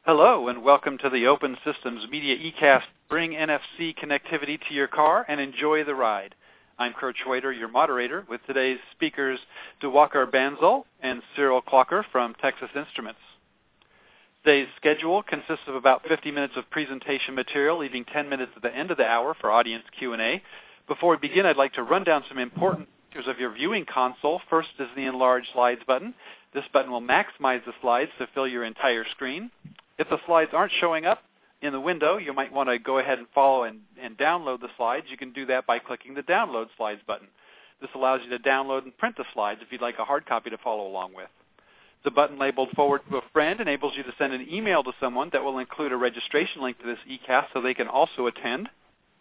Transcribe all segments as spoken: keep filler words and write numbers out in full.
Hello, and welcome to the Open Systems Media eCast. Bring N F C connectivity to your car and enjoy the ride. I'm Kurt Schwader, your moderator, with today's speakers Diwakar Bansal and Cyril Clocker from Texas Instruments. Today's schedule consists of about fifty minutes of presentation material, leaving ten minutes at the end of the hour for audience Q and A. Before we begin, I'd like to run down some important features of your viewing console. First is the Enlarge Slides button. This button will maximize the slides to fill your entire screen. If the slides aren't showing up in the window, you might want to go ahead and follow and, and download the slides. You can do that by clicking the Download Slides button. This allows you to download and print the slides if you'd like a hard copy to follow along with. The button labeled Forward to a Friend enables you to send an email to someone that will include a registration link to this eCast so they can also attend.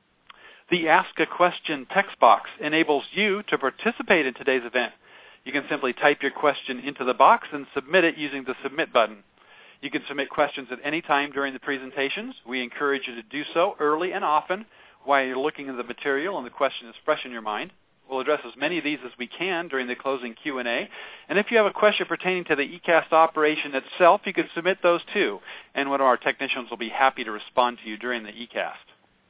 The Ask a Question text box enables you to participate in today's event. You can simply type your question into the box and submit it using the Submit button. You can submit questions at any time during the presentations. We encourage you to do so early and often while you're looking at the material and the question is fresh in your mind. We'll address as many of these as we can during the closing Q and A. And if you have a question pertaining to the eCast operation itself, you can submit those too, and one of our technicians will be happy to respond to you during the eCast.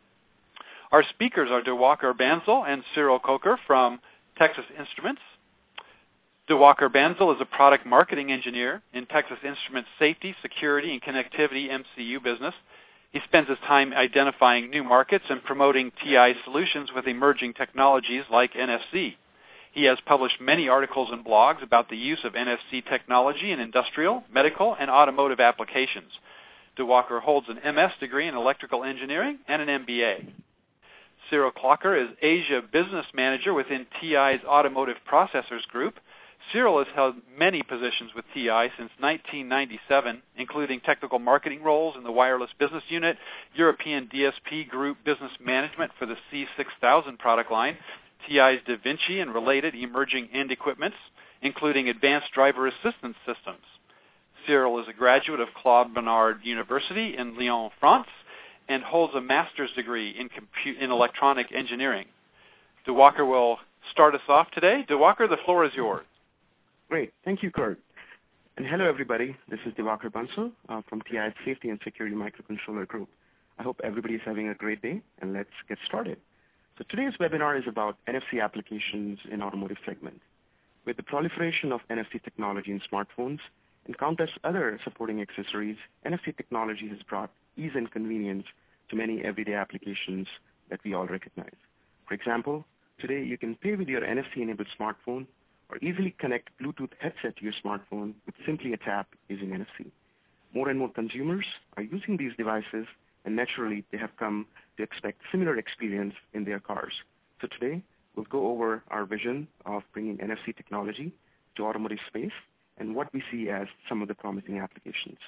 Our speakers are Diwakar Bansal and Cyril Clocker from Texas Instruments. Diwakar Bansal is a product marketing engineer in Texas Instruments' safety, security, and connectivity M C U business. He spends his time identifying new markets and promoting T I solutions with emerging technologies like N F C. He has published many articles and blogs about the use of N F C technology in industrial, medical, and automotive applications. Diwakar holds an M S degree in electrical engineering and an M B A. Cyril Clocker is Asia Business Manager within T I's Automotive Processors Group. Cyril has held many positions with T I since nineteen ninety-seven, including technical marketing roles in the Wireless Business Unit, European D S P Group Business Management for the C six thousand product line, T I's Da Vinci and related emerging end equipments, including advanced driver assistance systems. Cyril is a graduate of Claude Bernard University in Lyon, France, and holds a master's degree in, compu- in electronic engineering. Diwakar will start us off today. Diwakar, the floor is yours. Great. Thank you, Kurt. And hello, everybody. This is Diwakar Bansal uh, from T I's Safety and Security Microcontroller Group. I hope everybody is having a great day, and let's get started. So today's webinar is about N F C applications in automotive segment. With the proliferation of N F C technology in smartphones and countless other supporting accessories, N F C technology has brought ease and convenience to many everyday applications that we all recognize. For example, today you can pay with your N F C-enabled smartphone or easily connect Bluetooth headset to your smartphone with simply a tap using N F C. More and more consumers are using these devices, and naturally they have come to expect similar experience in their cars. So today we'll go over our vision of bringing N F C technology to automotive space and what we see as some of the promising applications.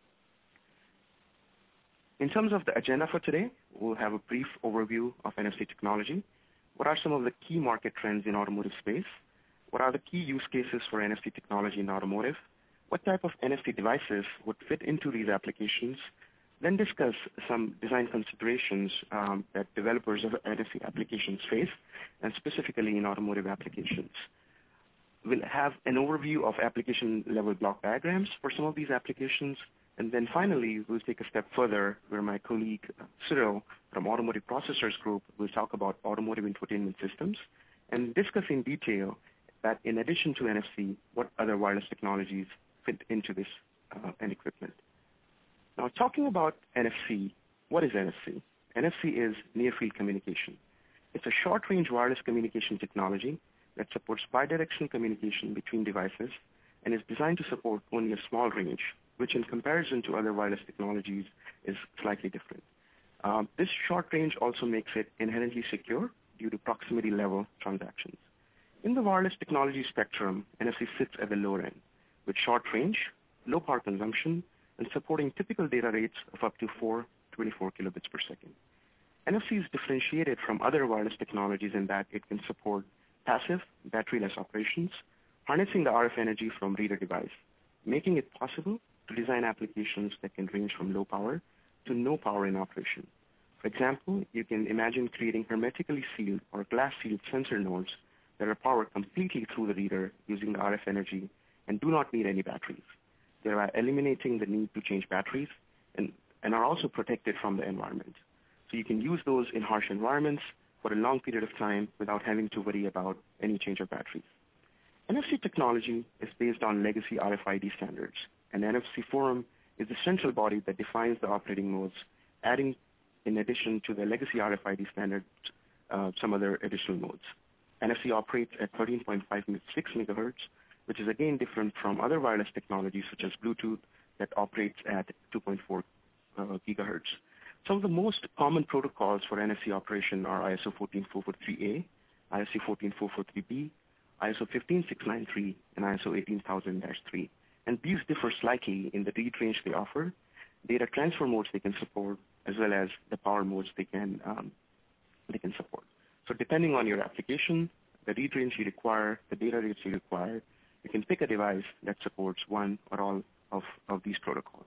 In terms of the agenda for today, we'll have a brief overview of N F C technology. What are some of the key market trends in automotive space? What are the key use cases for N F C technology in automotive? What type of N F C devices would fit into these applications? Then discuss some design considerations um, that developers of N F C applications face, and specifically in automotive applications. We'll have an overview of application-level block diagrams for some of these applications. And then finally, we'll take a step further where my colleague uh, Cyril from Automotive Processors Group will talk about automotive infotainment systems and discuss in detail that in addition to N F C, what other wireless technologies fit into this uh, end equipment. Now, talking about N F C, what is N F C? N F C is near-field communication. It's a short-range wireless communication technology that supports bidirectional communication between devices and is designed to support only a small range, which in comparison to other wireless technologies is slightly different. Um, this short range also makes it inherently secure due to proximity-level transactions. In the wireless technology spectrum, N F C sits at the lower end, with short range, low power consumption, and supporting typical data rates of up to four hundred twenty-four kilobits per second. N F C is differentiated from other wireless technologies in that it can support passive, battery-less operations, harnessing the R F energy from reader device, making it possible to design applications that can range from low power to no power in operation. For example, you can imagine creating hermetically sealed or glass-sealed sensor nodes that are powered completely through the reader using the R F energy and do not need any batteries, thereby eliminating the need to change batteries and, and are also protected from the environment. So you can use those in harsh environments for a long period of time without having to worry about any change of batteries. N F C technology is based on legacy R F I D standards, and the N F C Forum is the central body that defines the operating modes, adding, in addition to the legacy R F I D standards, uh, some other additional modes. N F C operates at thirteen point five six megahertz, which is again different from other wireless technologies such as Bluetooth that operates at two point four uh, gigahertz. Some of the most common protocols for N F C operation are I S O fourteen four forty-three A, I S O fourteen four forty-three B, I S O fifteen six ninety-three, and I S O eighteen thousand dash three. And these differ slightly in the read range they offer, data transfer modes they can support, as well as the power modes they can, um, they can support. So depending on your application, the read range you require, the data rates you require, you can pick a device that supports one or all of, of these protocols.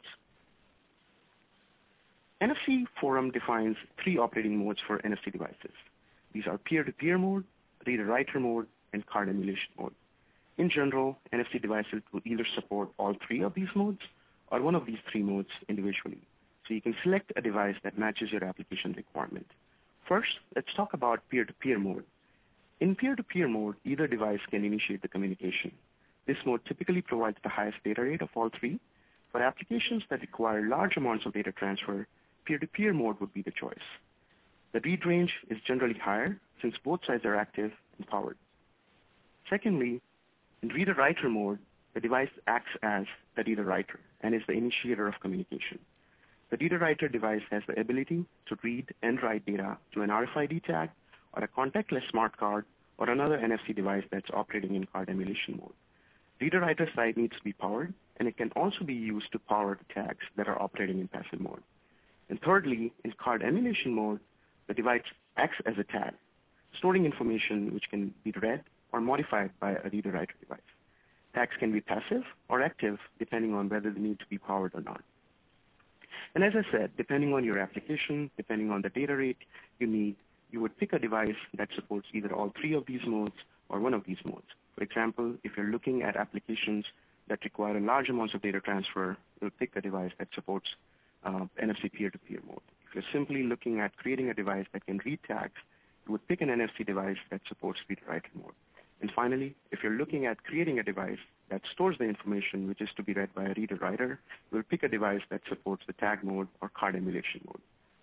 N F C Forum defines three operating modes for N F C devices. These are peer-to-peer mode, reader-writer mode, and card emulation mode. In general, N F C devices will either support all three of these modes or one of these three modes individually. So you can select a device that matches your application requirement. First, let's talk about peer-to-peer mode. In peer-to-peer mode, either device can initiate the communication. This mode typically provides the highest data rate of all three. For applications that require large amounts of data transfer, peer-to-peer mode would be the choice. The read range is generally higher since both sides are active and powered. Secondly, in reader-writer mode, the device acts as the reader-writer and is the initiator of communication. The reader-writer device has the ability to read and write data to an R F I D tag or a contactless smart card or another N F C device that's operating in card emulation mode. Reader-writer side needs to be powered, and it can also be used to power the tags that are operating in passive mode. And thirdly, in card emulation mode, the device acts as a tag, storing information which can be read or modified by a reader-writer device. Tags can be passive or active depending on whether they need to be powered or not. And as I said, depending on your application, depending on the data rate you need, you would pick a device that supports either all three of these modes or one of these modes. For example, if you're looking at applications that require large amounts of data transfer, you'll pick a device that supports uh, N F C peer-to-peer mode. If you're simply looking at creating a device that can read tags, you would pick an N F C device that supports reader-writer mode. And finally, if you're looking at creating a device that stores the information which is to be read by a reader-writer, we'll pick a device that supports the tag mode or card emulation mode.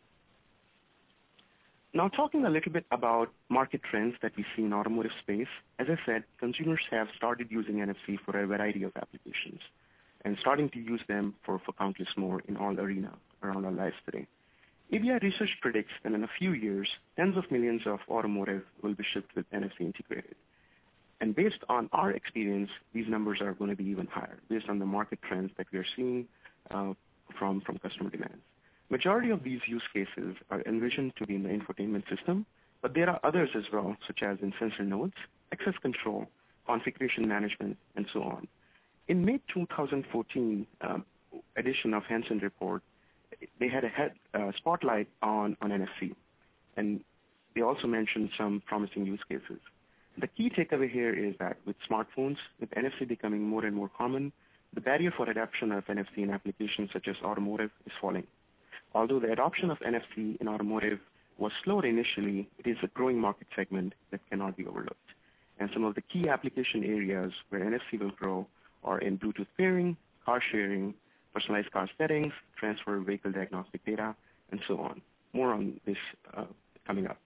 Now talking a little bit about market trends that we see in automotive space, as I said, consumers have started using N F C for a variety of applications and starting to use them for, for countless more in all arenas around our lives today. A B I Research predicts that in a few years, tens of millions of automotive will be shipped with N F C integrated. And based on our experience, these numbers are going to be even higher based on the market trends that we are seeing uh, from, from customer demands. Majority of these use cases are envisioned to be in the infotainment system, but there are others as well, such as in sensor nodes, access control, configuration management, and so on. In May two thousand fourteen um, edition of Hansen Report, they had a head, uh, spotlight on, on N F C, and they also mentioned some promising use cases. The key takeaway here is that with smartphones, with N F C becoming more and more common, the barrier for adoption of N F C in applications such as automotive is falling. Although the adoption of N F C in automotive was slower initially, it is a growing market segment that cannot be overlooked. And some of the key application areas where N F C will grow are in Bluetooth pairing, car sharing, personalized car settings, transfer of vehicle diagnostic data, and so on. More on this uh, coming up.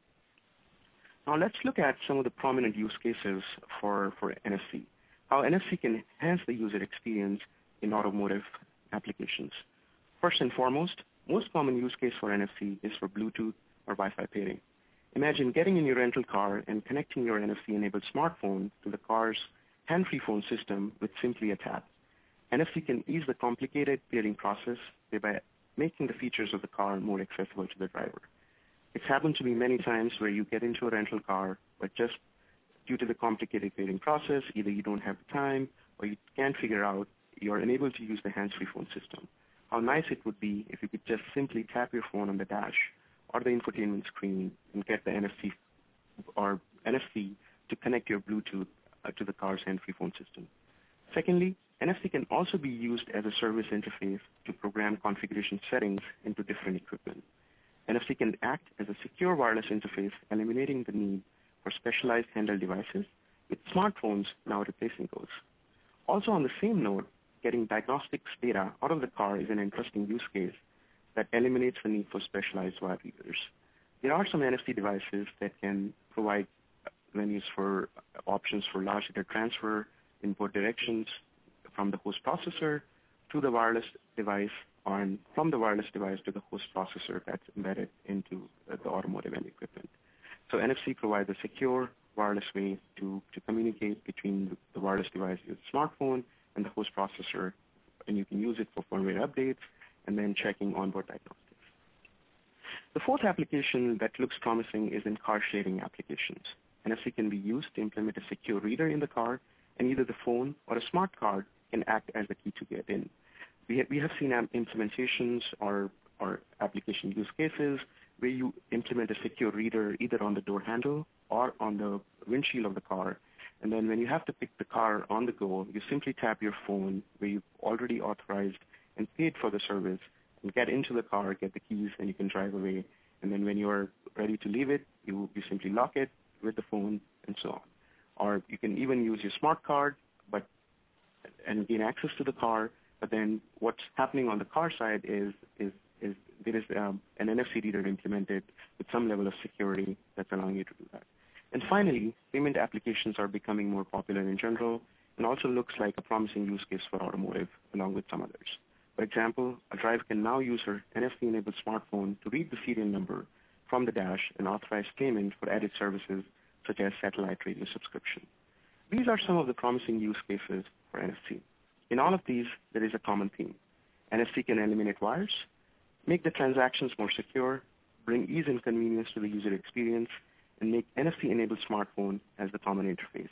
Now let's look at some of the prominent use cases for, for N F C, how N F C can enhance the user experience in automotive applications. First and foremost, most common use case for N F C is for Bluetooth or Wi-Fi pairing. Imagine getting in your rental car and connecting your N F C-enabled smartphone to the car's hand-free phone system with simply a tap. N F C can ease the complicated pairing process thereby making the features of the car more accessible to the driver. It's happened to me many times where you get into a rental car, but just due to the complicated pairing process, either you don't have the time or you can't figure out, you're unable to use the hands-free phone system. How nice it would be if you could just simply tap your phone on the dash or the infotainment screen and get the N F C or N F C to connect your Bluetooth uh, to the car's hand-free phone system. Secondly, N F C can also be used as a service interface to program configuration settings into different equipment. N F C can act as a secure wireless interface, eliminating the need for specialized handheld devices, with smartphones now replacing those. Also on the same note, getting diagnostics data out of the car is an interesting use case that eliminates the need for specialized wire readers. There are some N F C devices that can provide menus for options for large data transfer in both directions from the host processor to the wireless device, or from the wireless device to the host processor that's embedded into the automotive end equipment. So N F C provides a secure wireless way to, to communicate between the wireless device, your smartphone, and the host processor, and you can use it for firmware updates and then checking onboard diagnostics. The fourth application that looks promising is in car sharing applications. N F C can be used to implement a secure reader in the car, and either the phone or a smart card can act as the key to get in. We have, we have seen implementations or, or application use cases where you implement a secure reader either on the door handle or on the windshield of the car. And then when you have to pick the car on the go, you simply tap your phone where you've already authorized and paid for the service and get into the car, get the keys, and you can drive away. And then when you're ready to leave it, you, you simply lock it with the phone and so on. Or you can even use your smart card but and gain access to the car, but then what's happening on the car side is, is, is there is um, an N F C reader implemented with some level of security that's allowing you to do that. And finally, payment applications are becoming more popular in general and also looks like a promising use case for automotive along with some others. For example, a driver can now use her N F C-enabled smartphone to read the serial number from the dash and authorize payment for added services such as satellite radio subscription. These are some of the promising use cases for N F C. In all of these, there is a common theme. N F C can eliminate wires, make the transactions more secure, bring ease and convenience to the user experience, and make N F C-enabled smartphone as the common interface.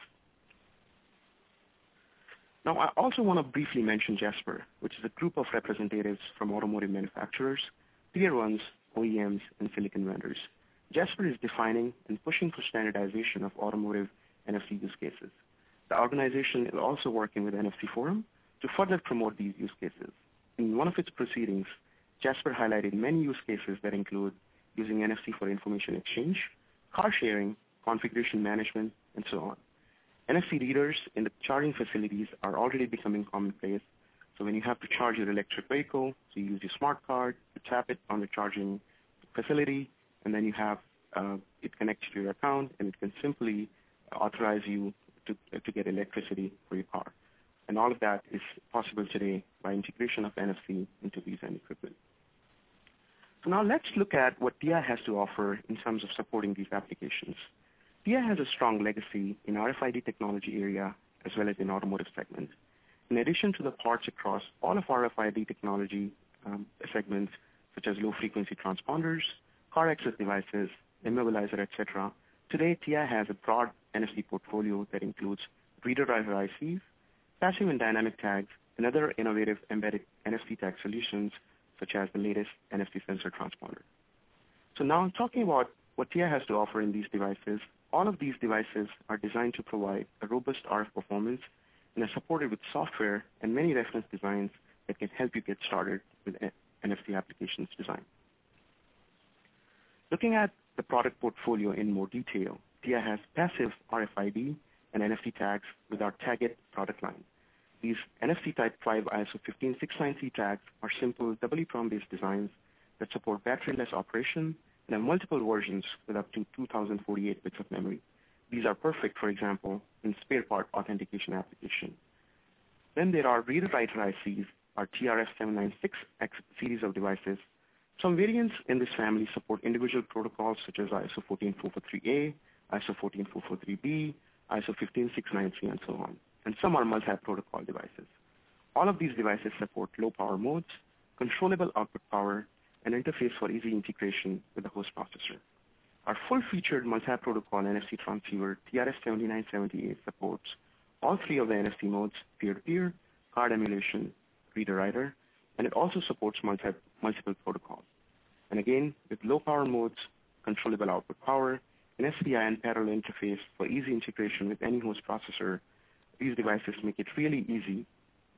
Now, I also want to briefly mention Jasper, which is a group of representatives from automotive manufacturers, tier ones, O E Ms, and silicon vendors. Jasper is defining and pushing for standardization of automotive N F C use cases. The organization is also working with N F C Forum to further promote these use cases. In one of its proceedings, Jasper highlighted many use cases that include using N F C for information exchange, car sharing, configuration management, and so on. N F C readers in the charging facilities are already becoming commonplace. So when you have to charge your electric vehicle, so you use your smart card, you tap it on the charging facility, and then you have uh, it connects to your account, and it can simply authorize you to, uh, to get electricity for your car. And all of that is possible today by integration of N F C into these end equipment. So now let's look at what T I has to offer in terms of supporting these applications. T I has a strong legacy in R F I D technology area as well as in automotive segment. In addition to the parts across all of R F I D technology um, segments, such as low-frequency transponders, car access devices, immobilizer, et cetera, today T I has a broad N F C portfolio that includes reader driver I Cs, passive and dynamic tags, and other innovative embedded N F C tag solutions, such as the latest N F C sensor transponder. So now I'm talking about what T I has to offer in these devices. All of these devices are designed to provide a robust R F performance and are supported with software and many reference designs that can help you get started with N F C applications design. Looking at the product portfolio in more detail, T I has passive R F I D and N F C tags with our Tagit product line. These N F C Type five I S O fifteen sixty-nine C tags are simple double EEPROM-based designs that support battery-less operation and have multiple versions with up to two thousand forty-eight bits of memory. These are perfect, for example, in spare part authentication application. Then there are reader writer I Cs, our T R F seven ninety-six X series of devices. Some variants in this family support individual protocols such as I S O fourteen four forty-three A, I S O fourteen four forty-three B, I S O fifteen sixty-nine C, and so on. And some are multi-protocol devices. All of these devices support low power modes, controllable output power, and interface for easy integration with the host processor. Our full-featured multi-protocol N F C transceiver T R F seventy-nine seventy-eight supports all three of the N F C modes, peer-to-peer, card emulation, reader-writer, and it also supports multi multiple protocols. And again, with low power modes, controllable output power, an S P I N parallel interface for easy integration with any host processor, these devices make it really easy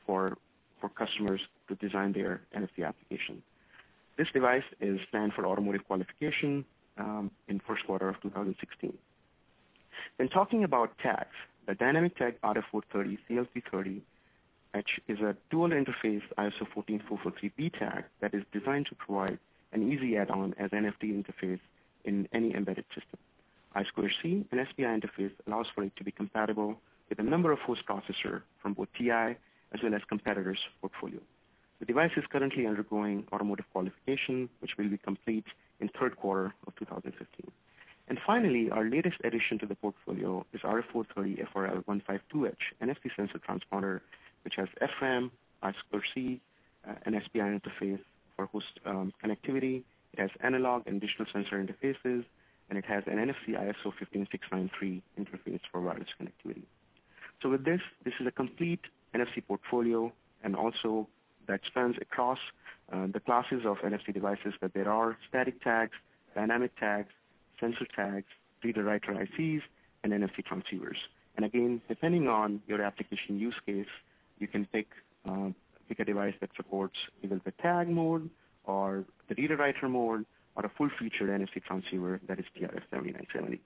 for, for customers to design their N F C application. This device is planned for automotive qualification um, in first quarter of two thousand sixteen. When talking about tags, the Dynamic Tag R F four thirty C L three thirty H is a dual interface I S O fourteen four forty-three B tag that is designed to provide an easy add-on as N F D interface in any embedded system. I two C and S P I interface allows for it to be compatible with a number of host processors from both T I as well as competitors' portfolio. The device is currently undergoing automotive qualification, which will be complete in third quarter of two thousand fifteen. And finally, our latest addition to the portfolio is R F four thirty F R L one fifty-two H N F C sensor transponder, which has F RAM, I two C, uh, and S P I interface for host um, connectivity. It has analog and digital sensor interfaces, and it has an N F C I S O one five six nine three interface for wireless connectivity. So with this, this is a complete N F C portfolio, and also that spans across uh, the classes of N F C devices that there are: static tags, dynamic tags, sensor tags, reader-writer I Cs, and N F C transceivers. And again, depending on your application use case, you can pick, uh, pick a device that supports either the tag mode or the reader-writer mode or a full-featured N F C transceiver that is T R F seventy-nine seventy.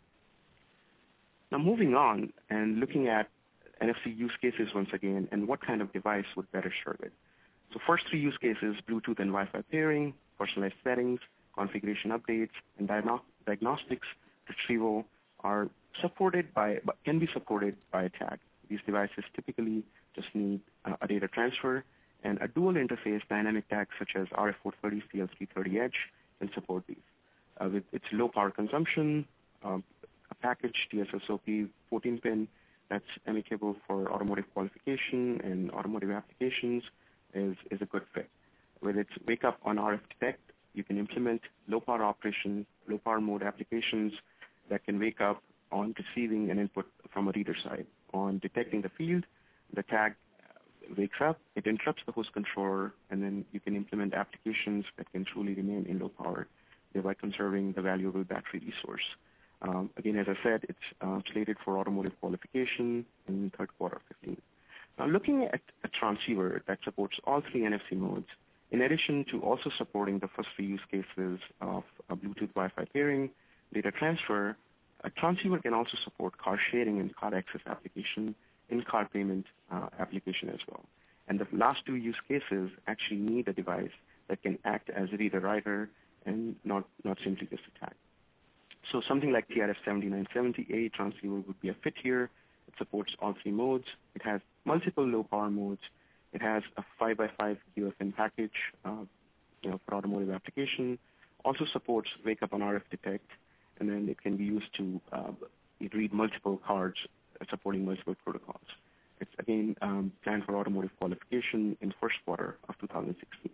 Now moving on and looking at N F C use cases once again and what kind of device would better serve it. So first three use cases, Bluetooth and Wi-Fi pairing, personalized settings, configuration updates, and diagno diagnostics retrieval are supported by, can be supported by a tag. These devices typically just need uh, a data transfer, and a dual interface dynamic tag such as R F four thirty C L three thirty H can support these. Uh, with its low power consumption, um, a package T S S O P fourteen pin that's amicable for automotive qualification and automotive applications is, is a good fit. With its wake up on R F detect, you can implement low power operation, low power mode applications that can wake up on receiving an input from a reader side. On detecting the field, the tag wakes up, it interrupts the host controller, and then you can implement applications that can truly remain in low power, thereby conserving the valuable battery resource. Um, again, as I said, it's uh, slated for automotive qualification in third quarter of fifteen. Now, looking at a transceiver that supports all three N F C modes, in addition to also supporting the first three use cases of uh, Bluetooth Wi-Fi pairing, data transfer, a transceiver can also support car sharing and car access application, in-car payment uh, application as well. And the last two use cases actually need a device that can act as a reader-writer and not, not simply just a tag. So something like T R F seventy-nine seventy A transceiver would be a fit here. It supports all three modes. It has multiple low-power modes. It has a five by five U F N package uh, you know, for automotive application. Also supports wake-up on R F detect, and then it can be used to uh, read multiple cards uh, supporting multiple protocols. It's, again, um, planned for automotive qualification in first quarter of two thousand sixteen.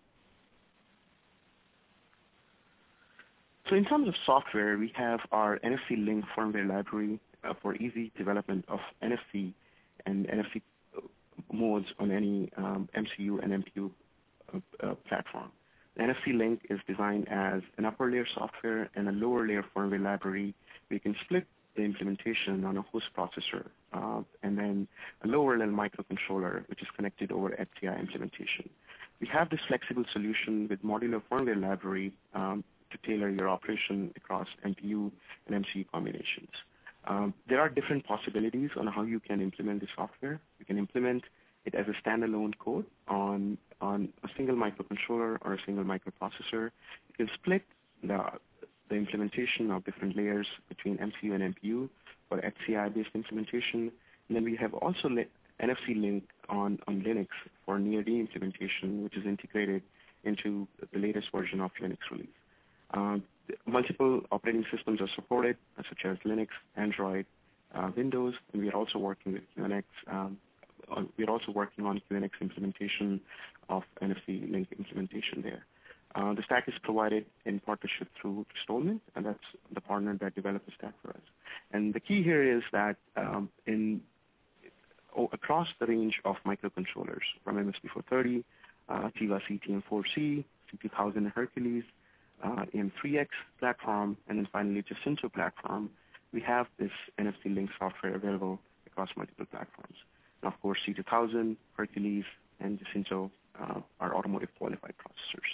So in terms of software, we have our N F C Link firmware library uh, for easy development of N F C and N F C modes on any um, M C U and M P U uh, uh, platform. The N F C Link is designed as an upper layer software and a lower layer firmware library. We can split the implementation on a host processor uh, and then a lower level microcontroller, which is connected over H C I implementation. We have this flexible solution with modular firmware library um, to tailor your operation across M P U and M C U combinations. Um, there are different possibilities on how you can implement the software. You can implement it as a standalone code on, on a single microcontroller or a single microprocessor. You can split the, the implementation of different layers between M C U and M P U for H C I-based implementation. And then we have also N F C Link on, on Linux for near-D implementation, which is integrated into the latest version of Linux release. Uh, multiple operating systems are supported, uh, such as Linux, Android, uh, Windows, and we are also working with Q N X. Um, on, we are also working on Q N X implementation of N F C Link implementation there. Uh, the stack is provided in partnership through Stallman, and that's the partner that developed the stack for us. And the key here is that um, in oh, across the range of microcontrollers, from M S P four thirty, uh, Tiva C T M four C, C two thousand Hercules, uh, M three X platform, and then finally Jacinto platform, we have this N F C Link software available across multiple platforms. And of course, C two thousand, Hercules, and Jacinto uh, are automotive qualified processors.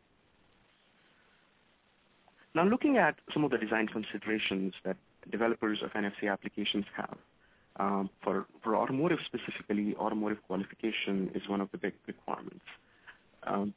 Now looking at some of the design considerations that developers of N F C applications have. Um, for, for automotive specifically, automotive qualification is one of the big requirements. Um,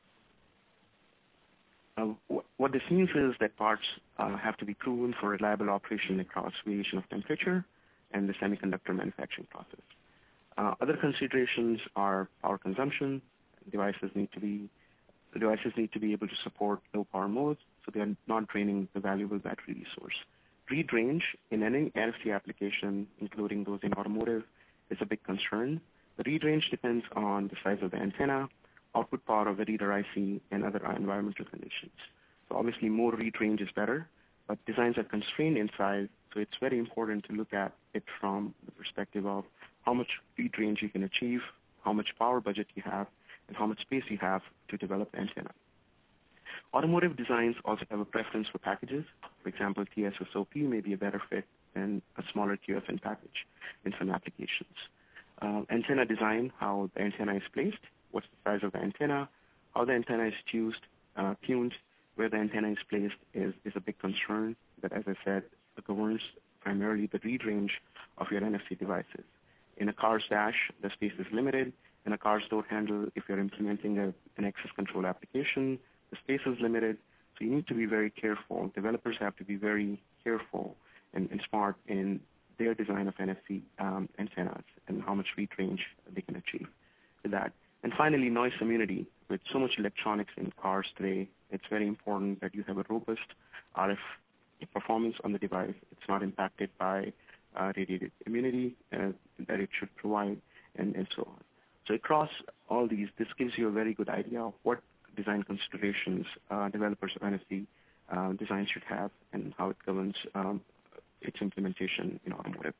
uh, wh what this means is that parts uh, have to be proven for reliable operation across variation of temperature and the semiconductor manufacturing process. Uh, other considerations are power consumption. Devices need to be the devices need to be able to support low power modes, so they are not draining the valuable battery resource. Read range in any N F C application, including those in automotive, is a big concern. The read range depends on the size of the antenna, output power of the reader I C, and other environmental conditions. So obviously more read range is better, but designs are constrained in size, so it's very important to look at it from the perspective of how much read range you can achieve, how much power budget you have, and how much space you have to develop the antenna. Automotive designs also have a preference for packages. For example, T S S O P may be a better fit than a smaller Q F N package in some applications. Uh, antenna design, how the antenna is placed, what's the size of the antenna, how the antenna is tuned, uh, tuned where the antenna is placed is, is a big concern that, as I said, governs primarily the read range of your N F C devices. In a car's dash, the space is limited. In a car's door handle, if you're implementing a, an access control application, the space is limited, so you need to be very careful. Developers have to be very careful and, and smart in their design of N F C um, antennas and how much read range they can achieve with that. And finally, noise immunity. With so much electronics in cars today, it's very important that you have a robust R F performance on the device. It's not impacted by uh, radiated immunity uh, that it should provide, and, and so on. So across all these, this gives you a very good idea of what design considerations uh, developers of N F C uh, design should have and how it governs um, its implementation in automotive.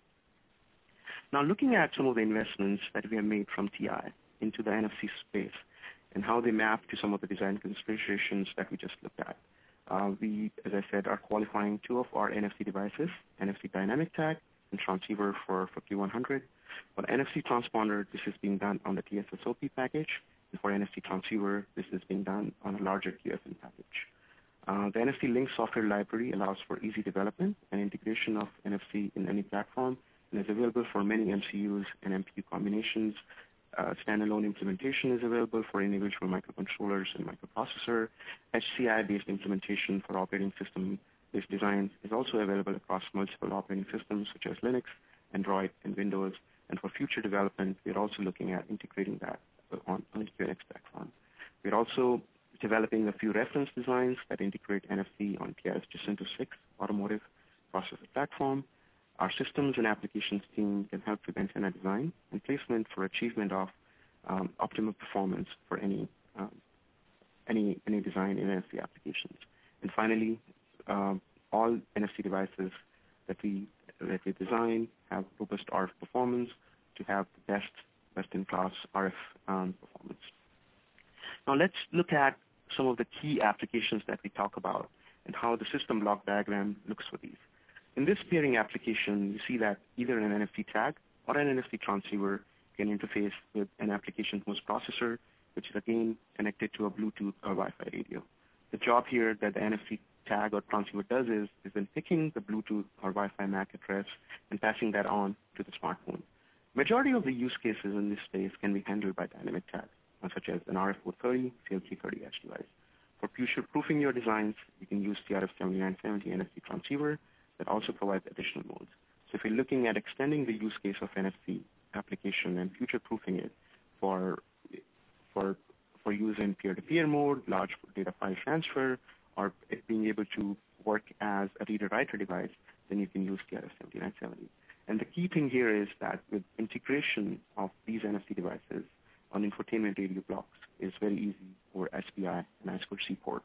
Now looking at some of the investments that we have made from T I into the N F C space and how they map to some of the design considerations that we just looked at. Uh, we, as I said, are qualifying two of our N F C devices, N F C dynamic tag and transceiver for, for Q one hundred. For N F C transponder, this is being done on the T S S O P package. And for N F C transceiver, this is being done on a larger Q F N package. Uh, the N F C Link software library allows for easy development and integration of N F C in any platform and is available for many M C Us and M P U combinations. Uh, standalone implementation is available for individual microcontrollers and microprocessor. H C I-based implementation for operating system-based designs is also available across multiple operating systems such as Linux, Android, and Windows. And for future development, we're also looking at integrating that on, on the Q N X platform. We're also developing a few reference designs that integrate N F C on T I's Jacinto six automotive processor platform. Our systems and applications team can help with antenna design and placement for achievement of um, optimal performance for any um, any any design in N F C applications. And finally, um, all N F C devices that we that we design have robust R F performance to have the best best-in-class R F um, performance. Now let's look at some of the key applications that we talk about and how the system block diagram looks for these. In this peering application, you see that either an N F C tag or an N F C transceiver can interface with an application host processor, which is again connected to a Bluetooth or Wi-Fi radio. The job here that the N F C tag or transceiver does is, is then picking the Bluetooth or Wi-Fi M A C address and passing that on to the smartphone. Majority of the use cases in this space can be handled by dynamic tags, such as an R F four thirty, C L three thirty H device. For future-proofing your designs, you can use the R F seventy-nine seventy N F C transceiver that also provides additional modes. So if you're looking at extending the use case of N F C application and future-proofing it for, for, for use in peer-to-peer mode, large data file transfer, or it being able to work as a reader-writer device, then you can use the R F seventy-nine seventy. And the key thing here is that with integration of these N F C devices on infotainment radio blocks is very easy over S P I and I two C port.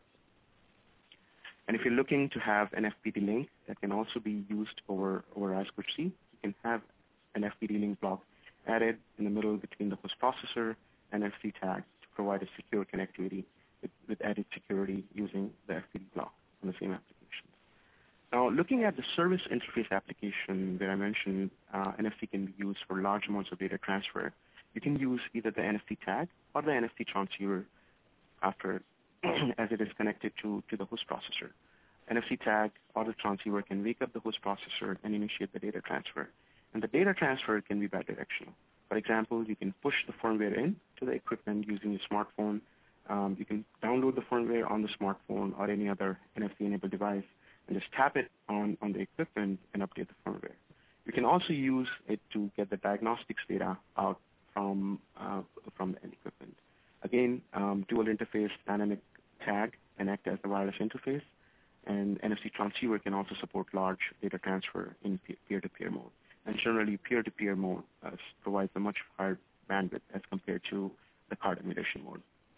And if you're looking to have an F P D link that can also be used over, over I two C, you can have an F P D link block added in the middle between the host processor and N F C tag to provide a secure connectivity with, with added security using the F P D block on the same application. Now, look looking at the service interface application that I mentioned, uh, N F C can be used for large amounts of data transfer. You can use either the N F C tag or the N F C transceiver after as it is connected to, to the host processor. N F C tag or the transceiver can wake up the host processor and initiate the data transfer. And the data transfer can be bidirectional. For example, you can push the firmware in to the equipment using your smartphone. Um, you can download the firmware on the smartphone or any other N F C-enabled device and just tap it on, on the equipment and update the firmware. You can also use it to get the diagnostics data out from, uh, from the end equipment. Again, um, dual interface dynamic tag can act as the wireless interface, and N F C transceiver can also support large data transfer in peer-to-peer mode. And generally, peer-to-peer mode uh, provides a much higher bandwidth as compared to the card emulation mode.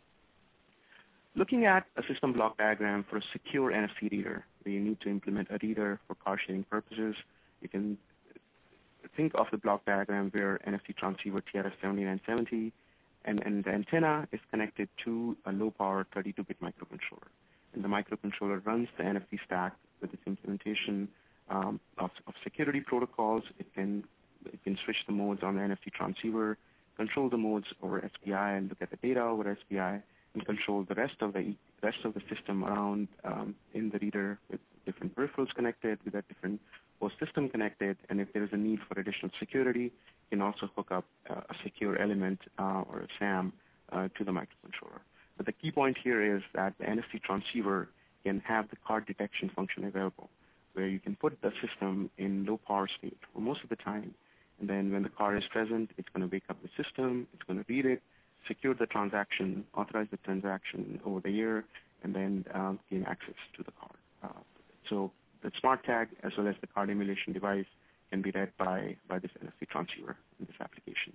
Looking at a system block diagram for a secure N F C reader, where you need to implement a reader for card sharing purposes, you can think of the block diagram where N F C transceiver T R F seventy-nine seventy and, and the antenna is connected to a low-power thirty-two bit microcontroller. And the microcontroller runs the N F C stack with its implementation um, of, of security protocols. It can, it can switch the modes on the N F C transceiver, control the modes over S P I and look at the data over S P I, and control the rest of the rest of the system around um, in the reader with different peripherals connected, with a different host system connected. And if there is a need for additional security, you can also hook up uh, a secure element uh, or a SAM uh, to the microcontroller. But the key point here is that the N F C transceiver can have the card detection function available, where you can put the system in low power state for most of the time. And then when the card is present, it's going to wake up the system, it's going to read it, secure the transaction, authorize the transaction over the air, and then um, gain access to the card. Uh, so the smart tag as well as the card emulation device can be read by, by this N F C transceiver in this application.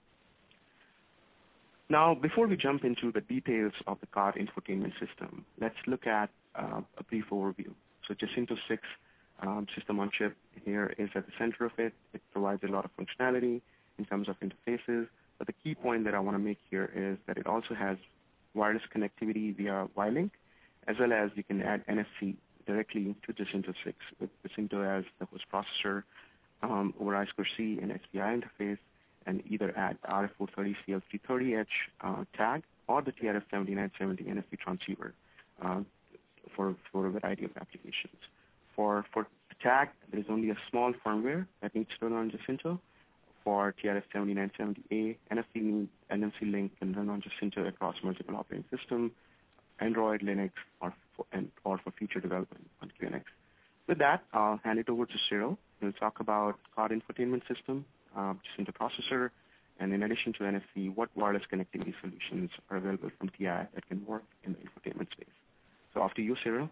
Now, before we jump into the details of the card infotainment system, let's look at uh, a brief overview. So Jacinto six um, system on chip here is at the center of it. It provides a lot of functionality in terms of interfaces. But the key point that I want to make here is that it also has wireless connectivity via WiLink, as well as you can add N F C directly to Jacinto six with Jacinto as the host processor um, over I two C and S P I interface, and either add R F four thirty C L three thirty H uh, tag or the T R F seventy-nine seventy N F C transceiver uh, for, for a variety of applications. For, for the tag, there is only a small firmware that needs to run on Jacinto. For T R F seventy-nine seventy A, N F C N F C link can run on Jacinto across multiple operating systems, Android, Linux, or for, and, or for future development on Q N X. With that, I'll hand it over to Cyril. He'll talk about card infotainment system, uh, Jacinto processor, and in addition to N F C, what wireless connectivity solutions are available from T I that can work in the infotainment space. So after you, Cyril.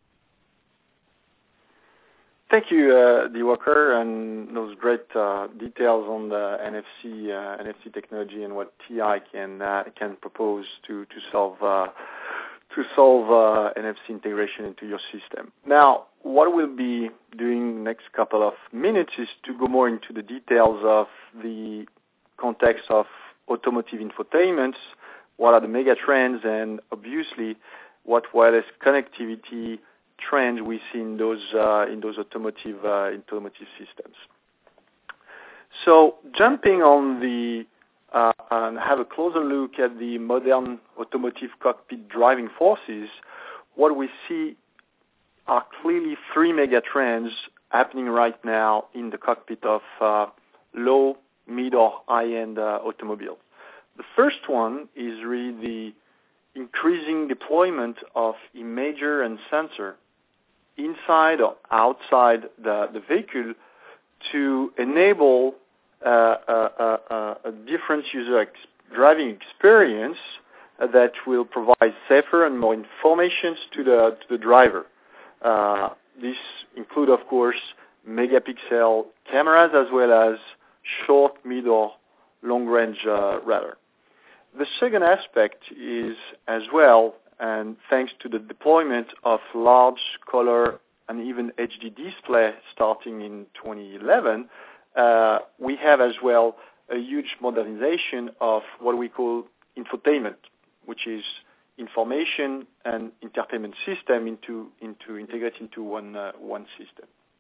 Thank you, uh, Diwakar, and those great uh, details on the N F C uh, N F C technology and what T I can uh, can propose to to solve uh, to solve uh, N F C integration into your system. Now, what we'll be doing the next couple of minutes is to go more into the details of the context of automotive infotainments, what are the mega trends, and obviously what wireless connectivity trends we see in those uh, in those automotive uh, automotive systems. So jumping on the uh, and have a closer look at the modern automotive cockpit driving forces, what we see are clearly three mega trends happening right now in the cockpit of uh, low, mid, or high-end uh, automobiles. The first one is really the increasing deployment of imager and sensor inside or outside the, the vehicle to enable uh, a, a, a different user ex- driving experience that will provide safer and more information to the, to the driver. Uh, this include, of course, megapixel cameras as well as short, mid, or long-range uh, radar. The second aspect is as well, and thanks to the deployment of large color and even H D display starting in twenty eleven, uh, we have as well a huge modernization of what we call infotainment, which is information and entertainment system into into integrate into one uh, one system.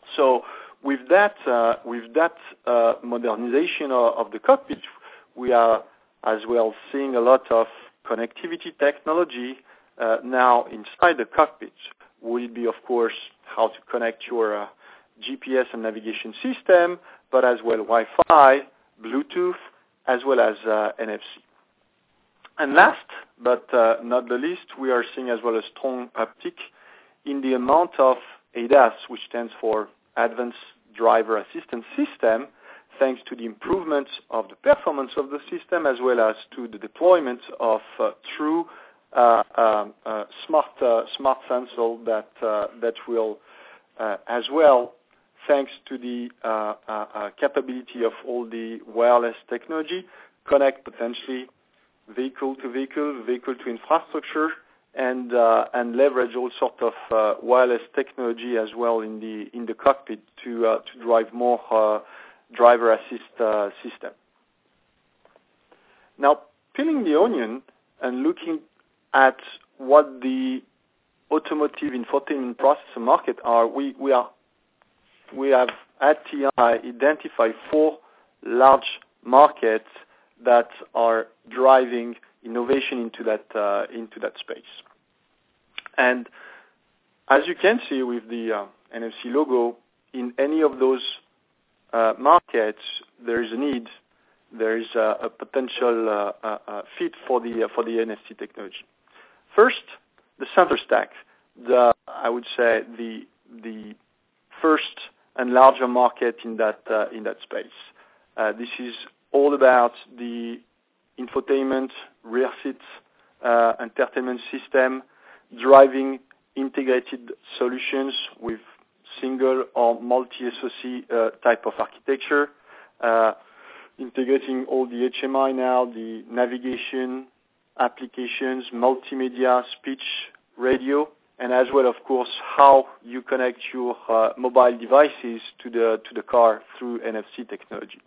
So with that, uh, with that uh, modernization of, of the cockpit, we are as well seeing a lot of connectivity technology uh, now inside the cockpit. Would it be, of course, how to connect your uh, G P S and navigation system, but as well Wi-Fi, Bluetooth, as well as uh, N F C. And last, but uh, not the least, we are seeing as well a strong uptick in the amount of A D A S, which stands for Advanced Driver Assistance System, thanks to the improvements of the performance of the system, as well as to the deployment of uh, true uh, um, uh, smart uh, smart sensor that uh, that will uh, as well, thanks to the uh, uh, uh, capability of all the wireless technology, connect potentially vehicle to vehicle, vehicle to infrastructure, and uh, and leverage all sorts of uh, wireless technology as well in the in the cockpit to uh, to drive more uh, driver assist uh, system. Now, peeling the onion and looking at what the automotive infotainment processor market are, we we are we have at T I identified four large markets that are driving innovation into that uh, into that space. And as you can see with the uh, N F C logo, in any of those uh, markets, there is a need, there is a, a potential uh, uh, uh, fit for the uh, for the N F C technology. First, the center stack. The I would say the the first and larger market in that uh, in that space. Uh, this is all about the infotainment, rear seat uh, entertainment system, driving integrated solutions with single or multi-S O C uh, type of architecture, uh, integrating all the H M I now, the navigation applications, multimedia, speech, radio, and as well, of course, how you connect your uh, mobile devices to the to the car through N F C technology.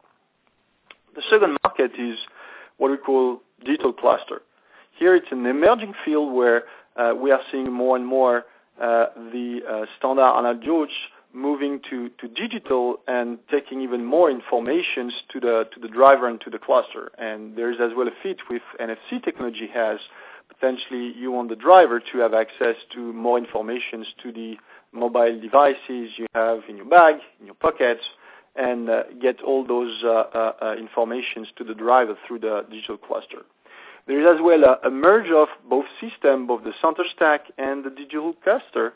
The second market is what we call digital cluster. Here it's an emerging field where uh, we are seeing more and more uh, the uh, standard analog George moving to, to digital and taking even more informations to the to the driver and to the cluster. And there is as well a fit with N F C technology has potentially you want the driver to have access to more informations to the mobile devices you have in your bag, in your pockets, and uh, get all those uh, uh, uh, informations to the driver through the digital cluster. There is as well a, a merge of both systems, both the center stack and the digital cluster,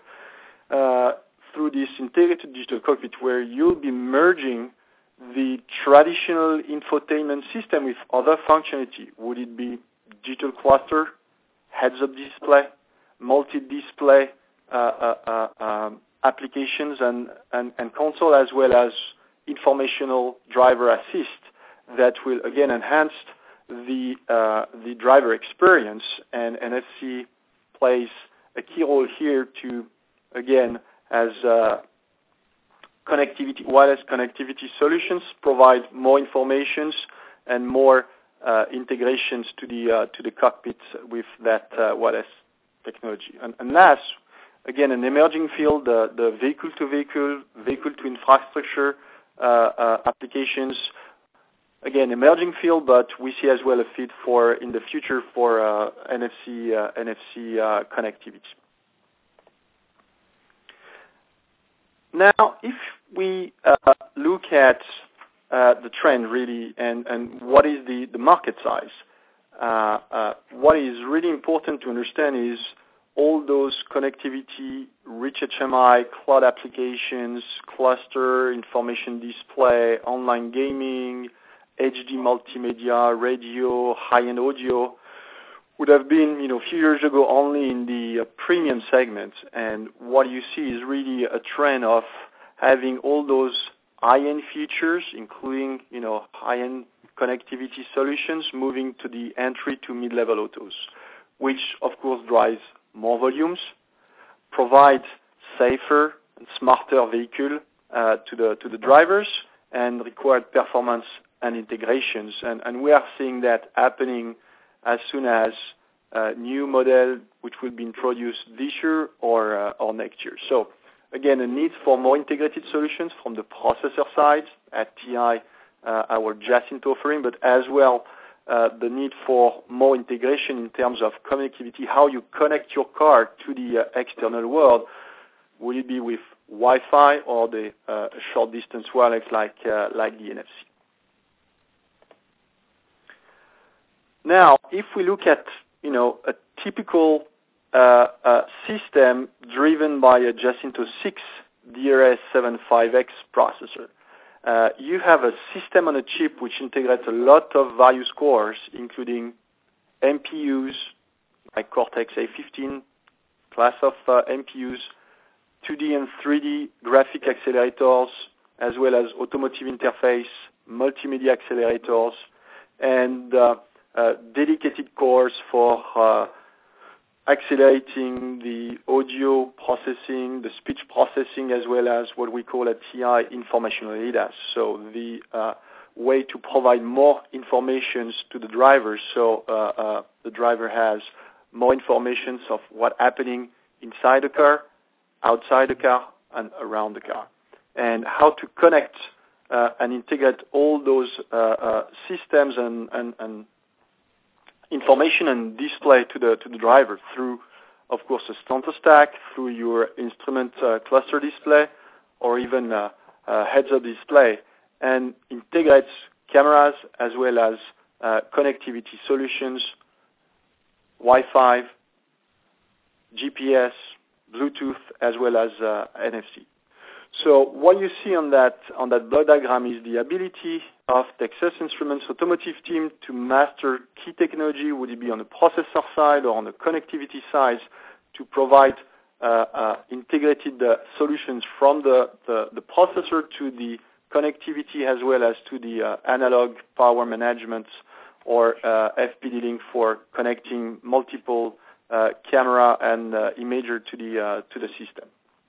uh, through this integrated digital cockpit where you'll be merging the traditional infotainment system with other functionality. Would it be digital cluster, heads-up display, multi-display uh, uh, uh, um, applications and, and, and console, as well as informational driver assist that will again enhance the uh, the driver experience, and N F C plays a key role here to again as uh, connectivity, wireless connectivity solutions, provide more informations and more uh, integrations to the uh, to the cockpit with that uh, wireless technology. And, and last, again, an emerging field, uh, the vehicle to vehicle, vehicle to infrastructure Uh, uh, applications, again, emerging field, but we see as well a fit for in the future for uh, N F C uh, N F C uh, connectivity. Now, if we uh, look at uh, the trend really and, and what is the, the market size, uh, uh, what is really important to understand is all those connectivity, rich H M I, cloud applications, cluster, information display, online gaming, H D multimedia, radio, high-end audio, would have been, you know, a few years ago only in the uh, premium segment. And what you see is really a trend of having all those high-end features, including, you know, high-end connectivity solutions, moving to the entry to mid-level autos, which, of course, drives more volumes, provide safer and smarter vehicle uh, to the to the drivers, and required performance and integrations. And, and we are seeing that happening as soon as a new model which will be introduced this year or uh, or next year. So again, a need for more integrated solutions from the processor side at T I, uh, our Jacinto offering, but as well uh, the need for more integration in terms of connectivity, how you connect your car to the uh, external world. Will it be with Wi-Fi or the uh, short distance wireless like uh, like the N F C? Now, if we look at you know a typical uh, uh, system driven by a Jacinto six D R S seventy-five X processor, uh, you have a system on a chip which integrates a lot of various cores, including M P Us like Cortex A fifteen class of uh, M P Us, two D and three D graphic accelerators, as well as automotive interface, multimedia accelerators, and uh, uh, dedicated cores for uh, accelerating the audio processing, the speech processing, as well as what we call at T I informational A D A S. So the uh, way to provide more information to the driver, so uh, uh, the driver has more information of what's happening inside the car, outside the car, and around the car, and how to connect uh, and integrate all those uh, uh, systems and, and, and information and display to the to the driver through, of course, a Stanton stack, through your instrument uh, cluster display, or even a, a heads-up display, and integrates cameras as well as uh, connectivity solutions, Wi-Fi, G P S, Bluetooth, as well as uh, N F C. So what you see on that on that block diagram is the ability of Texas Instruments automotive team to master key technology, would it be on the processor side or on the connectivity side, to provide uh, uh, integrated uh, solutions from the, the, the processor to the connectivity, as well as to the uh, analog power management or uh, F P D link for connecting multiple uh, camera and uh, imager to the uh, to the system.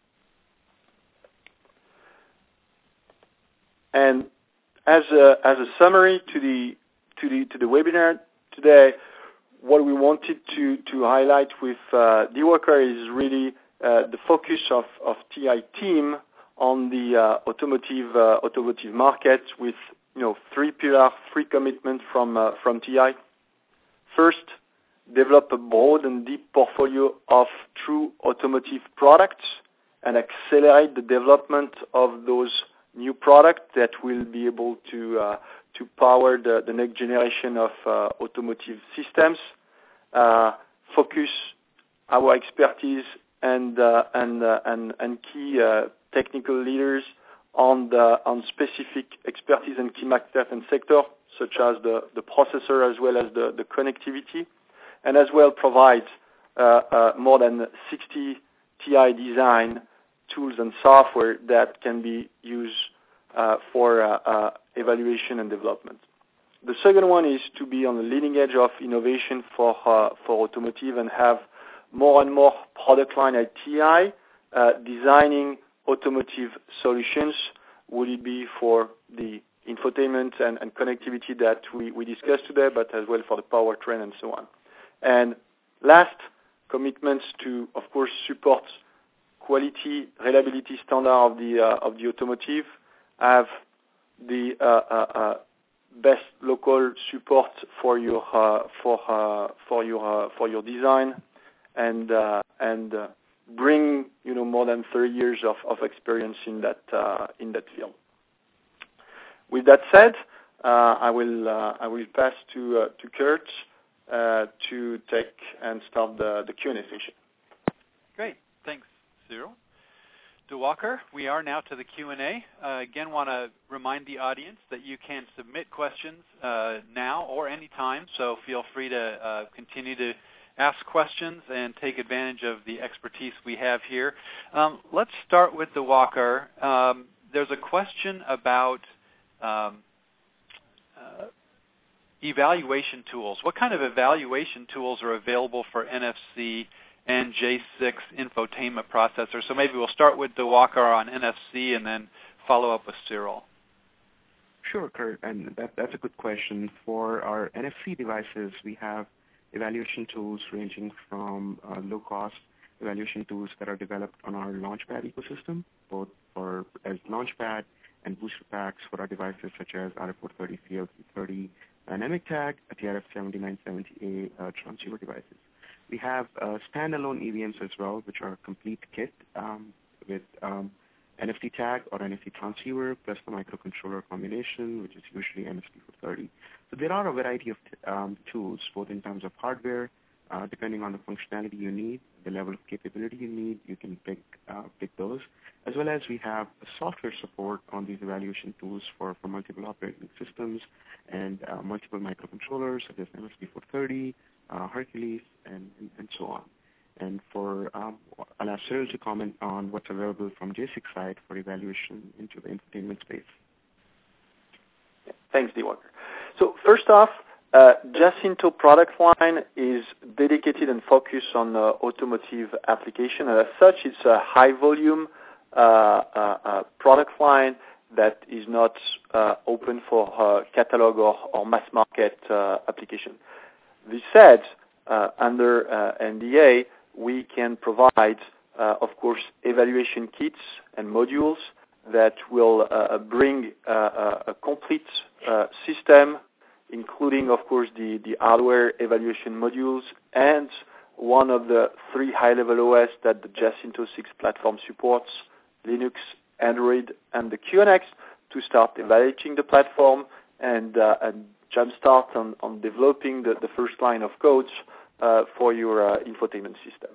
And as a, as a summary to the to the to the webinar today, what we wanted to to highlight with uh, DeWalker is really uh, the focus of, of T I team on the uh, automotive uh, automotive market, with you know three pillars, three commitments from uh, from T I. First, develop a broad and deep portfolio of true automotive products and accelerate the development of those new products that will be able to uh, to power the, the next generation of uh, automotive systems. Uh, focus our expertise and uh, and, uh, and and key uh, technical leaders on the on specific expertise and key market and sector, such as the, the processor as well as the, the connectivity, and as well provide uh, uh, more than sixty T I design tools and software that can be used uh, for uh, uh, evaluation and development. The second one is to be on the leading edge of innovation for uh, for automotive and have more and more product line at T I uh, designing automotive solutions. Would it be for the infotainment and, and connectivity that we, we discussed today, but as well for the powertrain and so on. And last, commitments to, of course, support quality, reliability standard of the uh, of the automotive, have the uh, uh, uh, best local support for your uh, for uh, for your uh, for your design, and uh, and uh, bring you know more than thirty years of, of experience in that uh, in that field. With that said, uh, I will uh, I will pass to uh, to Kurt uh, to take and start the the Q and A session. Great, thanks, Cyril. DeWalker, we are now to the Q and A. Uh, again, want to remind the audience that you can submit questions uh, now or anytime, so feel free to uh, continue to ask questions and take advantage of the expertise we have here. Um, let's start with DeWalker. Um, there's a question about um, uh, evaluation tools. What kind of evaluation tools are available for N F C and J six infotainment processor? So maybe we'll start with DeWalker on N F C and then follow up with Cyril. Sure, Kurt, and that, that's a good question. For our N F C devices, we have evaluation tools ranging from uh, low cost evaluation tools that are developed on our Launchpad ecosystem, both for as Launchpad and booster packs for our devices such as R F four thirty, C L three thirty, Dynamic Tag, T R F seventy-nine seventy A uh, transceiver devices. We have uh, standalone E V Ms as well, which are a complete kit um, with um, N F C tag or N F C transceiver plus the microcontroller combination, which is usually N F C four thirty. So there are a variety of t- um, tools, both in terms of hardware, uh, depending on the functionality you need, the level of capability you need, you can pick uh, pick those, as well as we have software support on these evaluation tools for, for multiple operating systems and uh, multiple microcontrollers such as N F C four thirty, uh, Hercules, and, and, and so on. And for, um, I'll ask Cyril to comment on what's available from J SICK side for evaluation into the infotainment space. Thanks, D. Walker. So first off, uh, Jacinto product line is dedicated and focused on uh, automotive application. And as such, it's a high-volume uh, uh, uh, product line that is not uh, open for uh, catalog or, or mass market uh, application. This said, uh, under uh, N D A, we can provide, uh, of course, evaluation kits and modules that will uh, bring uh, a complete uh, system, including, of course, the, the hardware evaluation modules and one of the three high-level O S that the Jacinto six platform supports, Linux, Android, and the Q N X, to start evaluating the platform and, uh, and jumpstart on, on developing the, the first line of codes uh, for your uh, infotainment system.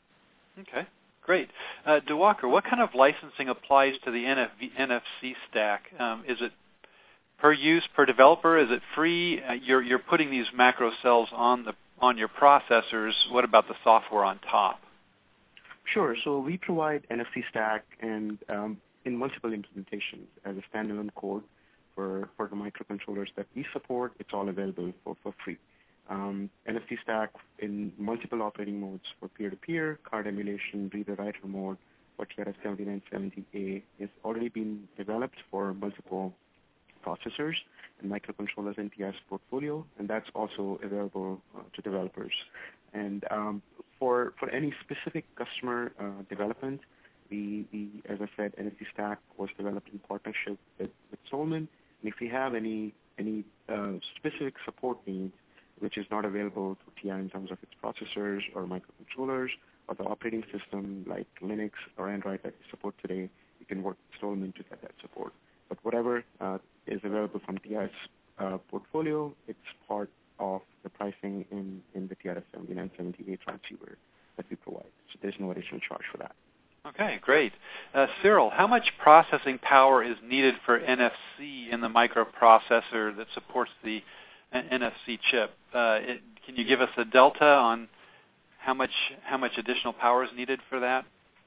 Okay, great. Uh, De Walker, what kind of licensing applies to the N F C stack? Um, is it per use, per developer? Is it free? Uh, you're, you're putting these macro cells on the on your processors. What about the software on top? Sure. So we provide N F C stack and um, in multiple implementations as a standalone code for, for the microcontrollers that we support. It's all available for, for free. Um, N F C stack in multiple operating modes for peer-to-peer, card emulation, reader-writer mode, for T R F seventy-nine seventy A has already been developed for multiple processors and microcontrollers in T I's portfolio, and that's also available uh, to developers. And um, for for any specific customer uh, development, we, we, as I said, N F C stack was developed in partnership with, with Solman. And if we have any any uh, specific support needs, which is not available to T I in terms of its processors or microcontrollers or the operating system like Linux or Android that we support today, you can work with Solman to get that support. But whatever uh, is available from T I's uh, portfolio, it's part of the pricing in, in the T R F seventy-nine seventy A transceiver that we provide. So there's no additional charge for that. Okay, great. Uh, Cyril, how much processing power is needed for N F C in the microprocessor that supports the N F C chip? Uh, it, can you give us a delta on how much how much additional power is needed for that?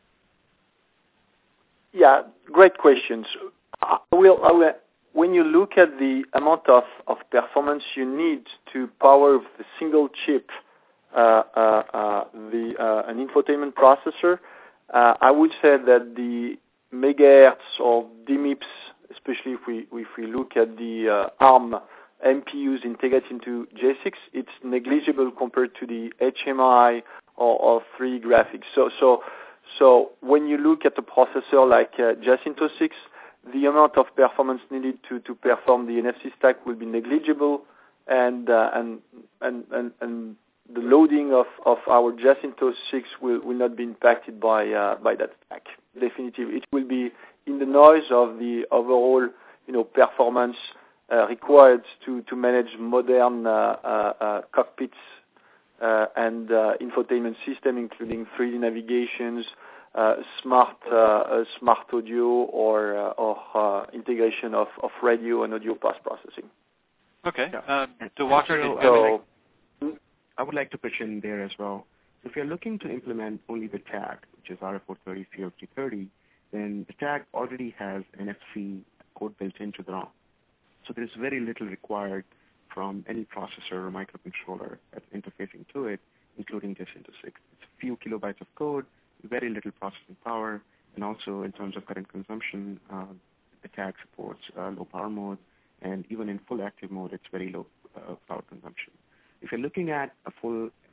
Yeah, great questions. I will, I will, when you look at the amount of, of performance you need to power the single chip, uh, uh, uh, the uh, an infotainment processor, uh, I would say that the megahertz or D MIPS, especially if we if we look at the uh, ARM M P Us integrated into J six, it's negligible compared to the H M I or, or three D graphics. So so so when you look at a processor like uh, Jacinto six, the amount of performance needed to, to perform the N F C stack will be negligible, and uh, and, and and and the loading of, of our Jacinto six will, will not be impacted by uh, by that stack. Definitely, it will be in the noise of the overall you know performance uh, required to, to manage modern uh, uh, uh, cockpits uh, and uh, infotainment system, including three D navigations, Uh, smart, uh, uh, smart audio, or uh, or uh, integration of, of radio and audio post processing. Okay. Yeah. Uh, De Walker, so, so, I, would like, I would like to pitch in there as well. So if you're looking to implement only the tag, which is R F four thirty, C L three thirty, then the tag already has N F C code built into the ROM. So there's very little required from any processor or microcontroller that's interfacing to it, including Jacinto six. It's a few kilobytes of code, very little processing power, and also in terms of current consumption, uh, the tag supports uh, low power mode, and even in full active mode, it's very low uh, power consumption. If you're looking at a full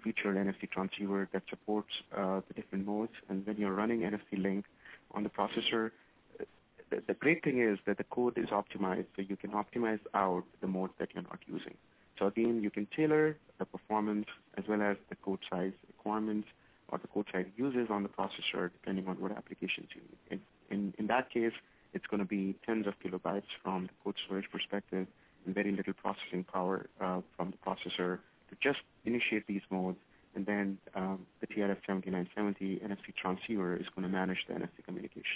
featured N F C transceiver that supports uh, the different modes. And when you're running N F C Link on the processor, the, the great thing is that the code is optimized, so you can optimize out the mode that you're not using. So again, you can tailor the performance as well as the code size requirements or the code size uses on the processor depending on what applications you need. In, in, in that case, it's going to be tens of kilobytes from the code storage perspective and very little processing power uh, from the processor to just initiate these modes, and then um, the T R F seventy-nine seventy N F C transceiver is going to manage the N F C communication.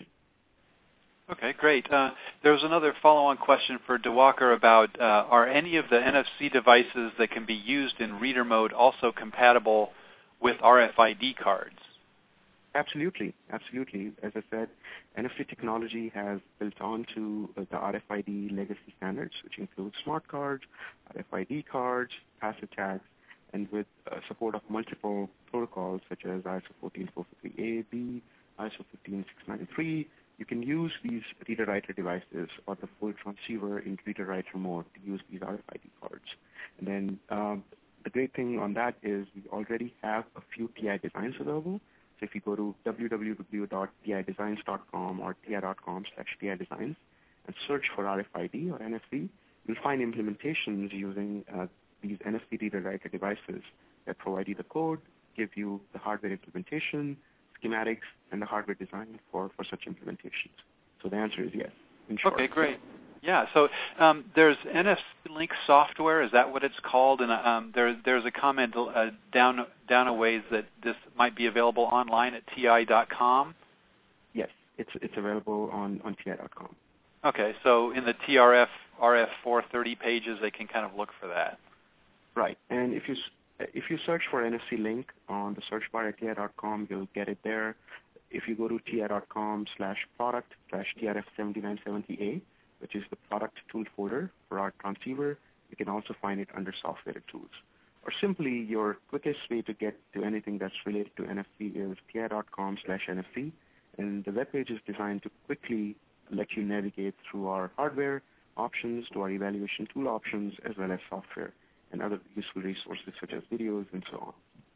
Okay, great. Uh, there was another follow-on question for Diwakar about uh, are any of the N F C devices that can be used in reader mode also compatible with R F I D cards? Absolutely, absolutely. As I said, N F C technology has built onto uh, the R F I D legacy standards, which include smart cards, R F I D cards, passive tags, and with uh, support of multiple protocols such as I S O fourteen four fifty-three A, B, I S O fifteen six ninety-three, you can use these reader-writer devices or the full transceiver in reader-writer mode to use these R F I D cards. And then um, the great thing on that is we already have a few T I designs available. So if you go to w w w dot t i designs dot com or ti dot com slash ti designs and search for R F I D or N F C, you'll find implementations using uh, these N F C reader-writer devices that provide you the code, give you the hardware implementation, schematics, and the hardware design for, for such implementations. So the answer is yes, in short. Okay, great. Yeah, so um, there's N F C Link software. Is that what it's called? And um, there, there's a comment uh, down down a ways that this might be available online at T I dot com. Yes, it's it's available on, on T I dot com. Okay, so in the T R F R F four thirty pages, they can kind of look for that. Right, and if you if you search for N F C Link on the search bar at T I dot com, you'll get it there. If you go to T I dot com slash product slash T R F seventy-nine seventy A, which is the product tool folder for our transceiver, you can also find it under software tools. Or simply, your quickest way to get to anything that's related to N F C is T I dot com slash N F C, and the web page is designed to quickly let you navigate through our hardware options to our evaluation tool options as well as software and other useful resources such as videos and so on.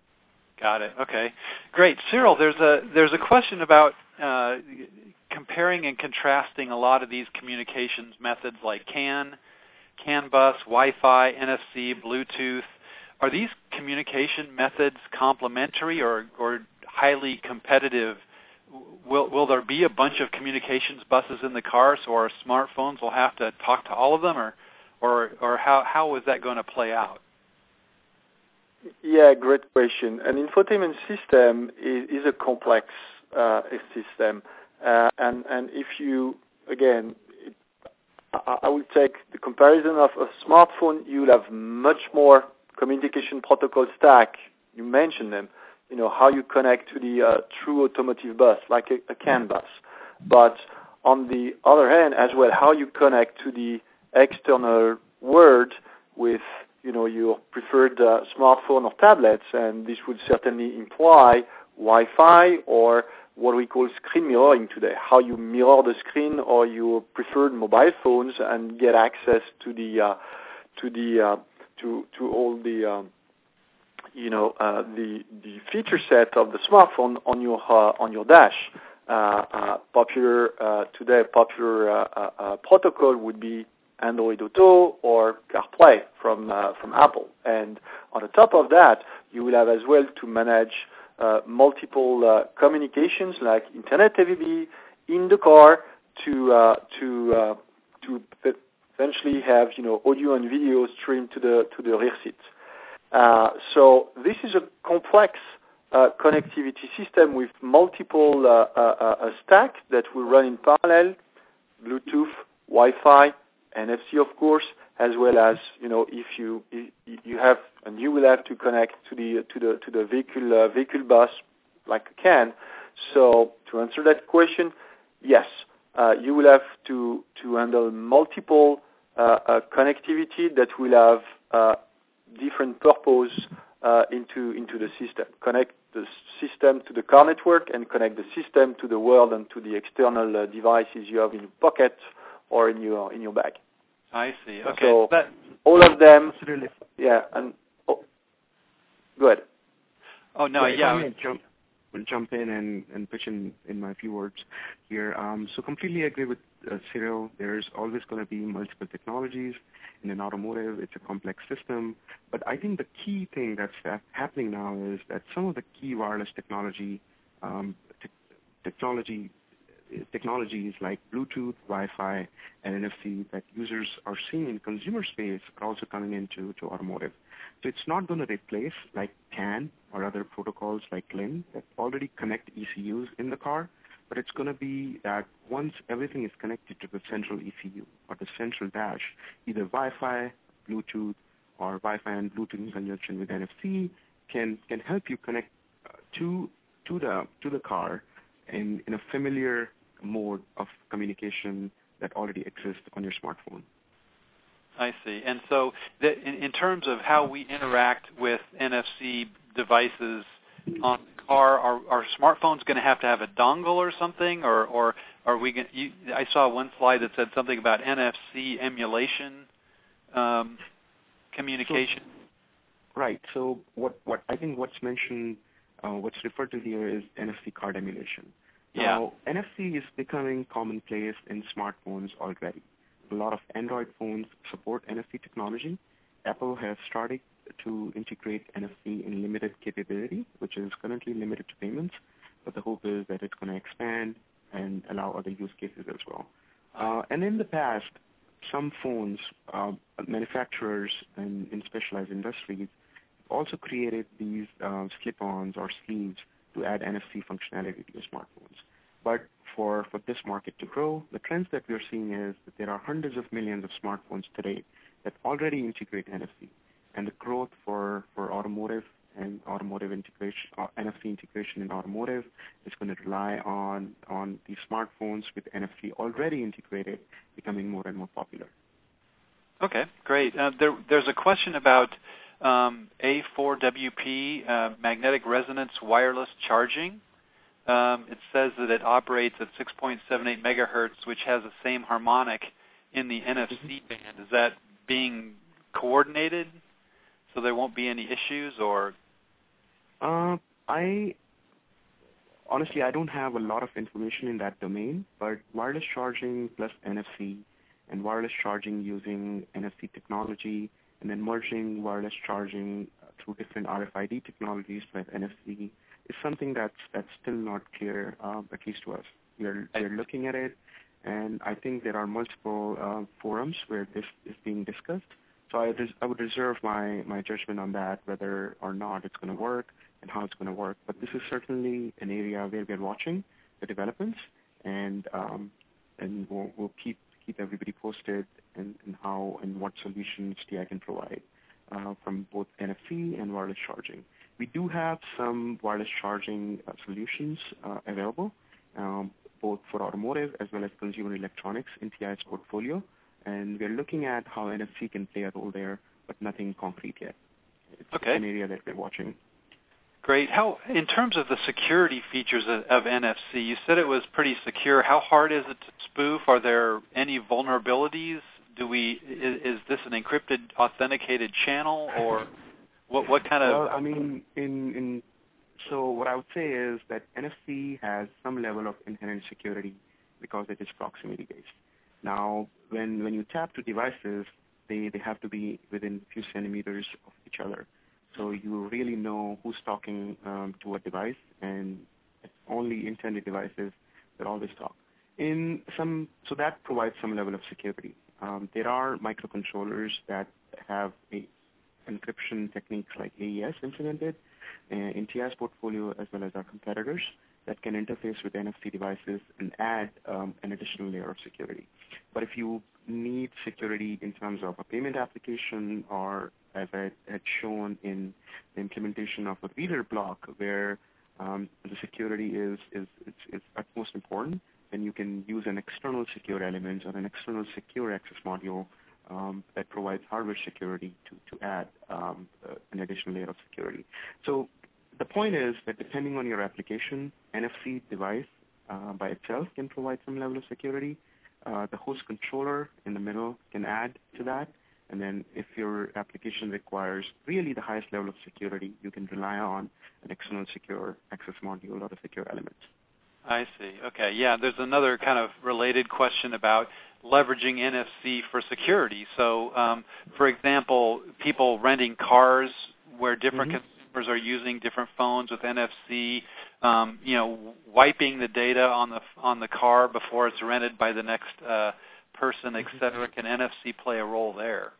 Got it. Okay, great. Cyril, there's a there's a question about uh, comparing and contrasting a lot of these communications methods like CAN, CAN bus, Wi-Fi, N F C, Bluetooth. Are these communication methods complementary or, or highly competitive? Will will there be a bunch of communications buses in the car, so our smartphones will have to talk to all of them, or or or how how is that going to play out? Yeah, great question. An infotainment system is, is a complex uh, system, uh, and and if you again, it, I, I would take the comparison of a smartphone. You'll have much more communication protocol stack. You mentioned them. You know how you connect to the uh, true automotive bus, like a, a CAN bus. But on the other hand, as well, how you connect to the external world with you know, your preferred uh, smartphone or tablets, and this would certainly imply Wi-Fi or what we call screen mirroring today, how you mirror the screen or your preferred mobile phones and get access to the uh, to the uh, to to all the um, you know uh, the the feature set of the smartphone on your uh, on your dash. Uh, uh, popular uh, today, popular uh, uh, uh, protocol would be Android Auto or CarPlay from uh, from Apple. And on the top of that, you will have as well to manage uh, multiple uh, communications like Internet A V B in the car to uh, to uh, to eventually have you know audio and video streamed to the to the rear seat. Uh, so this is a complex uh, connectivity system with multiple uh, uh, uh, stack that will run in parallel: Bluetooth, Wi-Fi, N F C, of course, as well as you know, if you if you have and you will have to connect to the to the to the vehicle uh, vehicle bus like a CAN. So to answer that question, yes, uh, you will have to to handle multiple uh, uh, connectivity that will have uh, different purpose uh, into into the system. Connect the system to the car network and connect the system to the world and to the external uh, devices you have in your pocket or in your in your bag. I see. Okay. So that, all of them, Absolutely. yeah. And oh, go ahead. Oh, no, yeah. If yeah. I may jump, jump in and, and pitch in, in my few words here. Um, so completely agree with uh, Cyril. There's always going to be multiple technologies. In an automotive, it's a complex system. But I think the key thing that's ha- happening now is that some of the key wireless technology, um, te- technology technologies like Bluetooth, Wi-Fi, and N F C that users are seeing in consumer space are also coming into to automotive. So it's not going to replace like C A N or other protocols like L I N that already connect E C Us in the car, but it's going to be that once everything is connected to the central E C U or the central dash, either Wi-Fi, Bluetooth, or Wi-Fi and Bluetooth in conjunction with N F C can can help you connect uh, to to the to the car in, in a familiar mode of communication that already exists on your smartphone. I see. And so the, in, in terms of how we interact with N F C devices on the car, are, are smartphones going to have to have a dongle or something, or, or are we going you, I saw one slide that said something about N F C emulation um, communication. So, right. So what, what I think what's mentioned, uh, what's referred to here is N F C card emulation. Now, yeah. N F C is becoming commonplace in smartphones already. A lot of Android phones support N F C technology. Apple has started to integrate N F C in limited capability, which is currently limited to payments, but the hope is that it's going to expand and allow other use cases as well. Uh, and in the past, some phones, uh, manufacturers in, in specialized industries also created these uh, slip-ons or sleeves to add N F C functionality to your smartphones. But for, for this market to grow, the trends that we're seeing is that there are hundreds of millions of smartphones today that already integrate N F C. And the growth for, for automotive and automotive integration, uh, N F C integration in automotive is going to rely on, on these smartphones with N F C already integrated becoming more and more popular. Okay, great. Uh, there, there's a question about um, A four W P, uh, magnetic resonance wireless charging. Um, it says that it operates at six point seven eight megahertz, which has the same harmonic in the N F C mm-hmm. band. Is that being coordinated so there won't be any issues, or? Uh, I honestly I don't have a lot of information in that domain, but wireless charging plus N F C and wireless charging using N F C technology and then merging wireless charging through different R F I D technologies like N F C is something that's that's still not clear, uh, at least to us. We're we're looking at it, and I think there are multiple uh, forums where this is being discussed. So I, res- I would reserve my, my judgment on that, whether or not it's going to work and how it's going to work. But this is certainly an area where we're watching the developments, and um, and we'll, we'll keep keep everybody posted in, in how and what solutions T I can provide uh, from both N F C and wireless charging. We do have some wireless charging uh, solutions uh, available, um, both for automotive as well as consumer electronics in T I's portfolio. And we're looking at how N F C can play a role there, but nothing concrete yet. It's okay. an area that we're watching. Great. How, in terms of the security features of, of N F C, you said it was pretty secure. How hard is it to spoof? Are there any vulnerabilities? Do we is, is this an encrypted, authenticated channel, or what? What kind of? Well, I mean, in in so what I would say is that N F C has some level of inherent security because it is proximity based. Now, when when you tap to devices, they, they have to be within a few centimeters of each other. So you really know who's talking um, to what device, and it's only intended devices that always talk. In some, so that provides some level of security. Um, there are microcontrollers that have a encryption techniques like A E S implemented uh, in T I's portfolio as well as our competitors that can interface with N F C devices and add um, an additional layer of security. But if you need security in terms of a payment application, or as I had shown in the implementation of a reader block where um, the security is, is, is, is utmost important, then you can use an external secure element or an external secure access module um, that provides hardware security to, to add um, uh, an additional layer of security. So the point is that depending on your application, N F C device uh, by itself can provide some level of security. Uh, the host controller in the middle can add to that, And then if your application requires really the highest level of security, you can rely on an external secure access module or a secure element. I see. Okay. Yeah, there's another kind of related question about leveraging N F C for security. So, um, for example, people renting cars where different mm-hmm. consumers are using different phones with N F C, um, you know, wiping the data on the on the car before it's rented by the next uh, person, et cetera. Can N F C play a role there?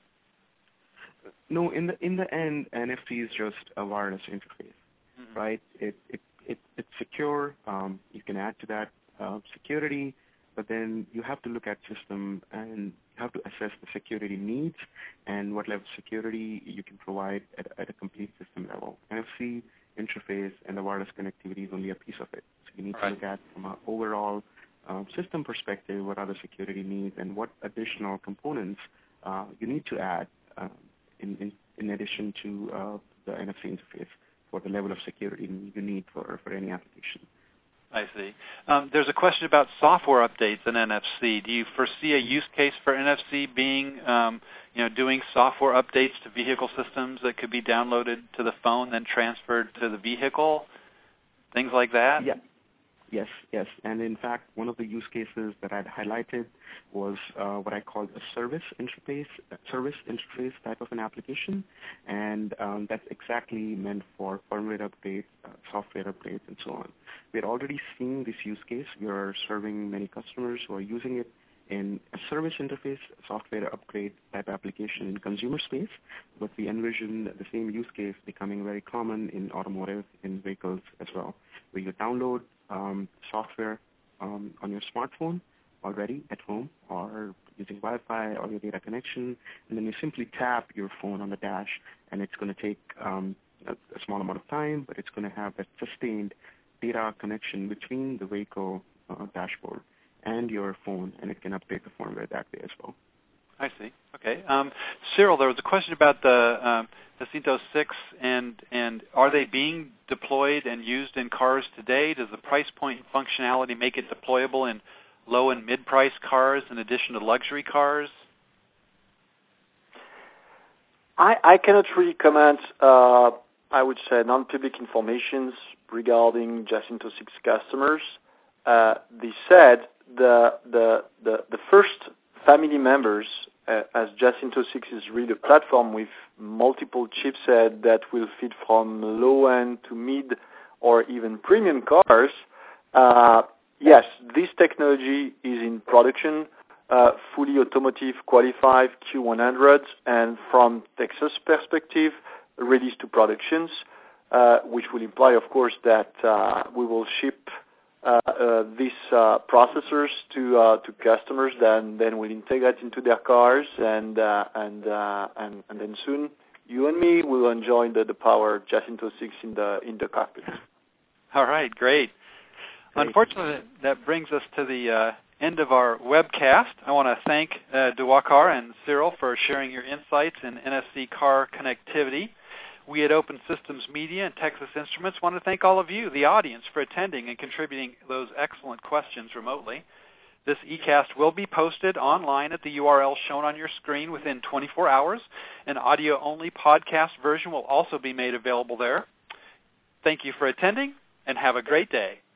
No, in the in the end, N F C is just a wireless interface, mm-hmm. right? It, it it it's secure. Um, you can add to that uh, security. But then you have to look at system and you have to assess the security needs and what level of security you can provide at, at a complete system level. N F C interface and the wireless connectivity is only a piece of it. So you need right. to look at from an overall um, system perspective what are the security needs and what additional components uh, you need to add um, in, in, in addition to uh, the N F C interface for the level of security you need for, for any application. I see. Um, there's a question about software updates in N F C. Do you foresee a use case for N F C being, um, you know, doing software updates to vehicle systems that could be downloaded to the phone, then transferred to the vehicle, things like that? Yeah. Yes, yes. And in fact, one of the use cases that I'd highlighted was uh, what I called a service interface, service interface type of an application, and um, that's exactly meant for firmware updates, uh, software updates, and so on. We're already seeing this use case. We are serving many customers who are using it in a service interface, software upgrade type application in consumer space, but we envision the same use case becoming very common in automotive, in vehicles as well, where you download um, software um, on your smartphone already at home or using Wi-Fi or your data connection, and then you simply tap your phone on the dash, and it's going to take um, a, a small amount of time, but it's going to have that sustained data connection between the vehicle uh, dashboard and your phone, and it can update the firmware that way as well. I see. Okay. Um, Cyril, there was a question about the um, Jacinto six, and, and are they being deployed and used in cars today? Does the price point and functionality make it deployable in low and mid-price cars in addition to luxury cars? I, I cannot really comment, uh, I would say, non-public information regarding Jacinto six customers. Uh, they said the, the, the, the first family members, uh, as Jacinto six is really a platform with multiple chipsets that will fit from low-end to mid or even premium cars, uh, yes, this technology is in production, uh, fully automotive qualified Q one hundred, and from Texas perspective, released to productions, uh, which will imply, of course, that uh, we will ship uh, uh, these uh, processors to uh, to customers, then then will integrate into their cars, and uh, and, uh, and and then soon you and me will enjoy the, the power of Jacinto six in the in the cockpit. All right, great. Great. Unfortunately, that brings us to the uh, end of our webcast. I want to thank uh, Diwakar and Cyril for sharing your insights in N F C car connectivity. We at Open Systems Media and Texas Instruments want to thank all of you, the audience, for attending and contributing those excellent questions remotely. This eCast will be posted online at the U R L shown on your screen within twenty-four hours. An audio-only podcast version will also be made available there. Thank you for attending, and have a great day.